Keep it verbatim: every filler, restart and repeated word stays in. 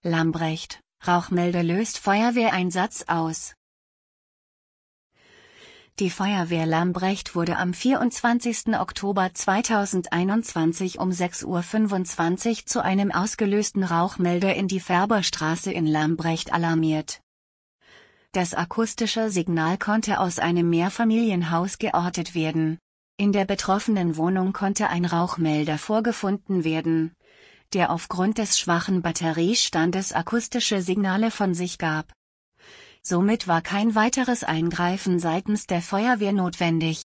Lambrecht, Rauchmelder löst Feuerwehreinsatz aus. Die Feuerwehr Lambrecht wurde am vierundzwanzigsten Oktober zweitausendeinundzwanzig um sechs Uhr fünfundzwanzig zu einem ausgelösten Rauchmelder in die Färberstraße in Lambrecht alarmiert. Das akustische Signal konnte aus einem Mehrfamilienhaus geortet werden. In der betroffenen Wohnung konnte ein Rauchmelder vorgefunden werden, der aufgrund des schwachen Batteriestandes akustische Signale von sich gab. Somit war kein weiteres Eingreifen seitens der Feuerwehr notwendig.